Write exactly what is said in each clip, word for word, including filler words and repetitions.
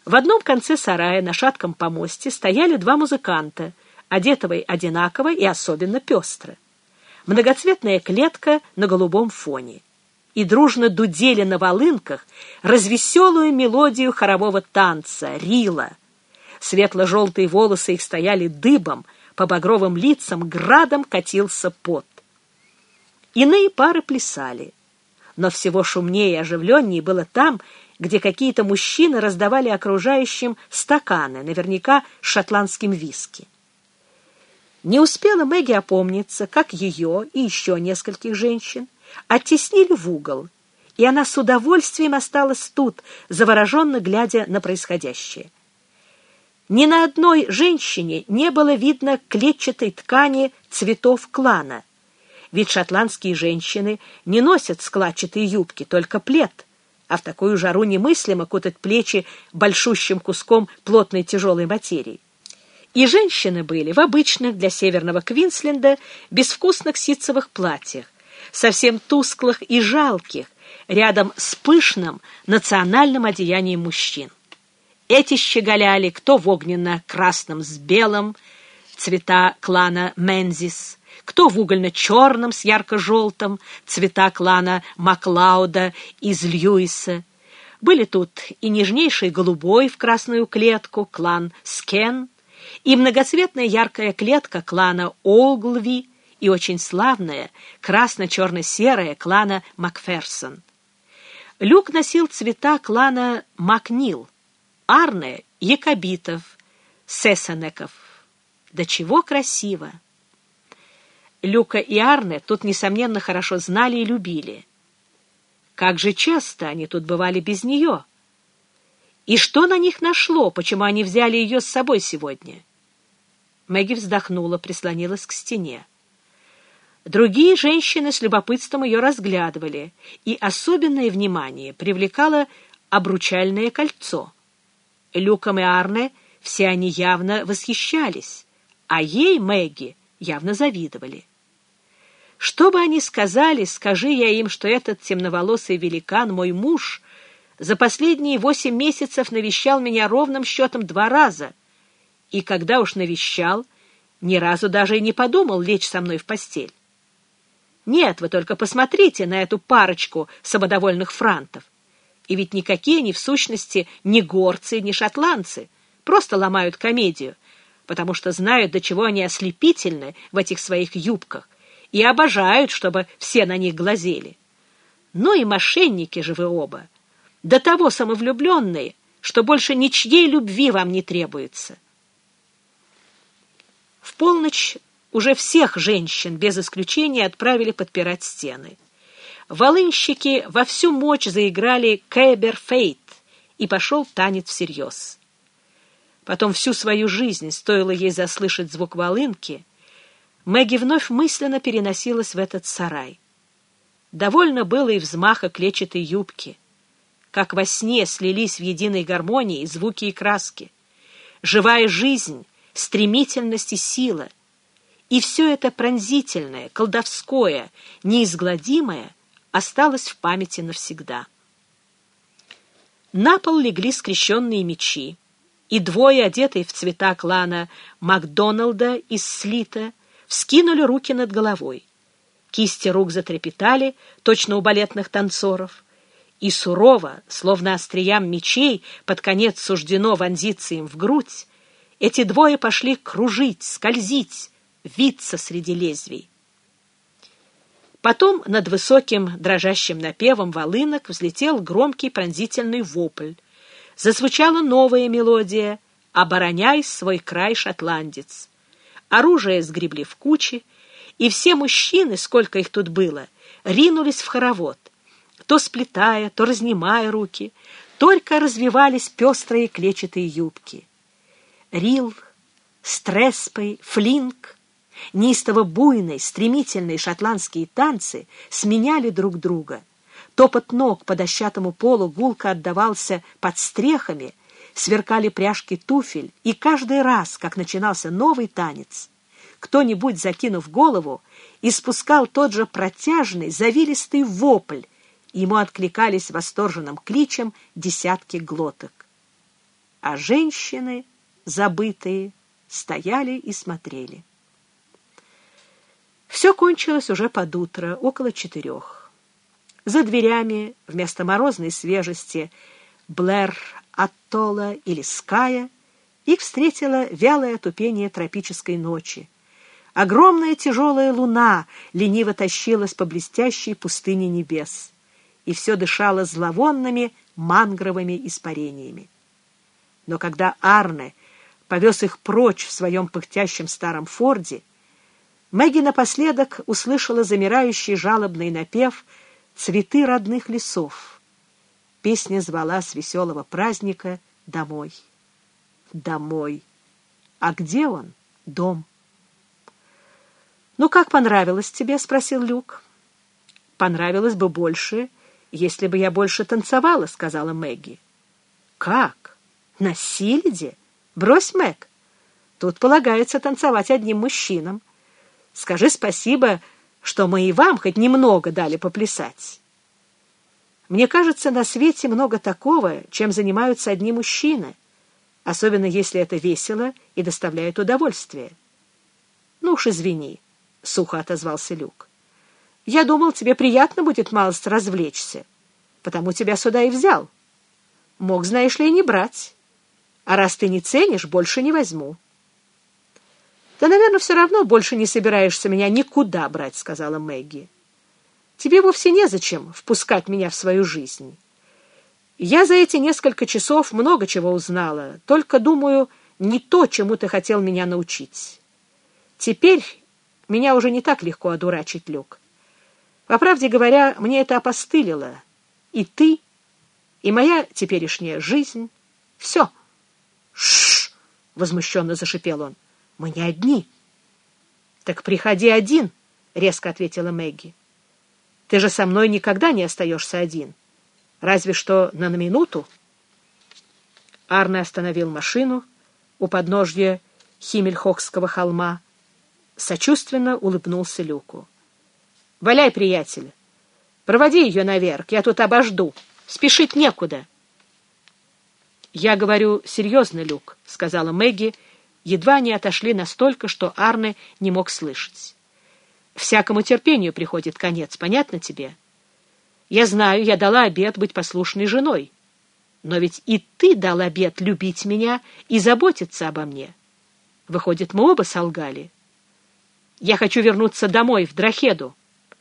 В одном конце сарая на шатком помосте стояли два музыканта, одетые одинаково и особенно пестро. Многоцветная клетка на голубом фоне. И дружно дудели на волынках развеселую мелодию хорового танца, рила. Светло-желтые волосы их стояли дыбом, по багровым лицам градом катился пот. Иные пары плясали, но всего шумнее и оживленнее было там, где какие-то мужчины раздавали окружающим стаканы, наверняка с шотландским виски. Не успела Мэгги опомниться, как ее и еще нескольких женщин оттеснили в угол, и она с удовольствием осталась тут, завороженно глядя на происходящее. Ни на одной женщине не было видно клетчатой ткани цветов клана, ведь шотландские женщины не носят складчатые юбки, только плед, а в такую жару немыслимо кутать плечи большущим куском плотной тяжелой материи. И женщины были в обычных для северного Квинсленда безвкусных ситцевых платьях, совсем тусклых и жалких, рядом с пышным национальным одеянием мужчин. Эти щеголяли кто в огненно-красном с белым, цвета клана Мензис, кто в угольно-черном с ярко-желтым, цвета клана Маклауда из Льюиса. Были тут и нежнейший голубой в красную клетку, клан Скен, и многоцветная яркая клетка клана Олглви, и очень славная красно-черно-серая клана Макферсон. Люк носил цвета клана Макнил, Арне — якобитов, сессонеков. Да чего красиво! Люка и Арне тут, несомненно, хорошо знали и любили. Как же часто они тут бывали без нее? И что на них нашло, почему они взяли ее с собой сегодня? Мэгги вздохнула, прислонилась к стене. Другие женщины с любопытством ее разглядывали, и особенное внимание привлекало обручальное кольцо. Люком и Арне все они явно восхищались, а ей, Мэгги, явно завидовали. Что бы они сказали, скажи я им, что этот темноволосый великан, мой муж, за последние восемь месяцев навещал меня ровным счетом два раза, и когда уж навещал, ни разу даже и не подумал лечь со мной в постель. Нет, вы только посмотрите на эту парочку самодовольных франтов. И ведь никакие они в сущности ни горцы, ни шотландцы, просто ломают комедию, потому что знают, до чего они ослепительны в этих своих юбках, и обожают, чтобы все на них глазели. Ну и мошенники же вы оба, до того самовлюбленные, что больше ничьей любви вам не требуется. В полночь уже всех женщин, без исключения, отправили подпирать стены. Волынщики во всю мощь заиграли «Кэбер Фейт», и пошел танец всерьез. Потом всю свою жизнь, стоило ей заслышать звук волынки, Мэгги вновь мысленно переносилась в этот сарай. Довольно было и взмаха клетчатой юбки. Как во сне слились в единой гармонии звуки и краски. Живая жизнь, стремительность и сила. И все это пронзительное, колдовское, неизгладимое осталось в памяти навсегда. На пол легли скрещенные мечи, и двое, одетые в цвета клана Макдоналда из Слита, вскинули руки над головой. Кисти рук затрепетали, точно у балетных танцоров, и сурово, словно остриям мечей, под конец суждено вонзиться им в грудь, эти двое пошли кружить, скользить, виться среди лезвий. Потом над высоким дрожащим напевом волынок взлетел громкий пронзительный вопль. Зазвучала новая мелодия «Обороняй свой край, шотландец». Оружие сгребли в кучи, и все мужчины, сколько их тут было, ринулись в хоровод, то сплетая, то разнимая руки, только развивались пестрые клетчатые юбки. Рил, Стреспой, Флинк, неистово буйные, стремительные шотландские танцы сменяли друг друга. Топот ног по дощатому полу гулко отдавался под стрехами, сверкали пряжки туфель, и каждый раз, как начинался новый танец, кто-нибудь, закинув голову, испускал тот же протяжный, завилистый вопль, ему откликались восторженным кличем десятки глоток. а женщины, забытые, стояли и смотрели. Все кончилось уже под утро, около четырех. За дверями вместо морозной свежести Блэр-Атолла или Ская их встретило вялое тупение тропической ночи. Огромная тяжелая луна лениво тащилась по блестящей пустыне небес, и все дышало зловонными мангровыми испарениями. Но когда Арне повез их прочь в своем пыхтящем старом форде, Мэгги напоследок услышала замирающий жалобный напев «Цветы родных лесов». Песня звала с веселого праздника домой. Домой. А где он? Дом. «Ну, как понравилось тебе?» — спросил Люк. «Понравилось бы больше, если бы я больше танцевала», — сказала Мэгги. «Как? На Сильде? Брось, Мэг. Тут полагается танцевать одним мужчинам. Скажи спасибо, что мы и вам хоть немного дали поплясать. Мне кажется, на свете много такого, чем занимаются одни мужчины, особенно если это весело и доставляет удовольствие». «Ну уж извини», — сухо отозвался Люк. «Я думал, тебе приятно будет малость развлечься, потому тебя сюда и взял. Мог, знаешь ли, и не брать. А раз ты не ценишь, больше не возьму». «Ты, наверное, все равно больше не собираешься меня никуда брать», — сказала Мэгги. «Тебе вовсе незачем впускать меня в свою жизнь. Я за эти несколько часов много чего узнала, только, думаю, не то, чему ты хотел меня научить. Теперь меня уже не так легко одурачить, Люк. По правде говоря, мне это опостылило. И ты, и моя теперешняя жизнь. Все». «Ш-ш-ш!» — возмущенно зашипел он. «Мы не одни». «Так приходи один», — резко ответила Мэгги. «Ты же со мной никогда не остаешься один. Разве что на минуту». Арне остановил машину у подножья Химмельхохского холма, сочувственно улыбнулся Люку. «Валяй, приятель, проводи ее наверх, я тут обожду, спешить некуда». «Я говорю серьезно, Люк», — сказала Мэгги, едва они отошли настолько, что Арне не мог слышать. «Всякому терпению приходит конец, понятно тебе? Я знаю, я дала обет быть послушной женой, но ведь и ты дал обет любить меня и заботиться обо мне. Выходит, мы оба солгали. Я хочу вернуться домой, в Драхеду.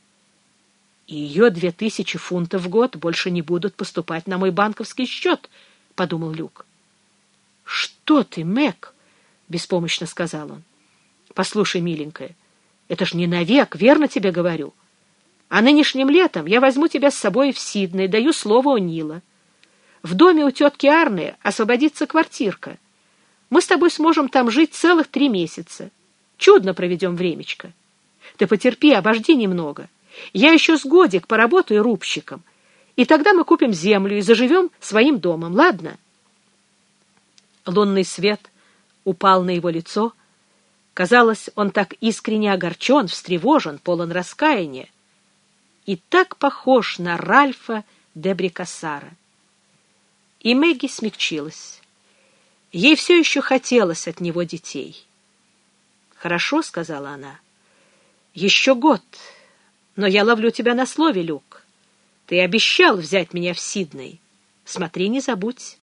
И ее две тысячи фунтов в год больше не будут поступать на мой банковский счет», — подумал Люк. «Что ты, Мэг?» — беспомощно сказал он. «Послушай, миленькая, это ж не навек, верно тебе говорю. А нынешним летом я возьму тебя с собой в Сидней, даю слово О'Нила. В доме у тетки Арны освободится квартирка. Мы с тобой сможем там жить целых три месяца. Чудно проведем времечко. Ты потерпи, обожди немного. Я еще с годик поработаю рубщиком, и тогда мы купим землю и заживем своим домом, ладно?» Лунный свет упал на его лицо. Казалось, он так искренне огорчен, встревожен, полон раскаяния. И так похож на Ральфа де Брикассара. И Мэгги смягчилась. Ей все еще хотелось от него детей. «Хорошо», — сказала она, — «еще год, но я ловлю тебя на слове, Люк. Ты обещал взять меня в Сидней. Смотри, не забудь».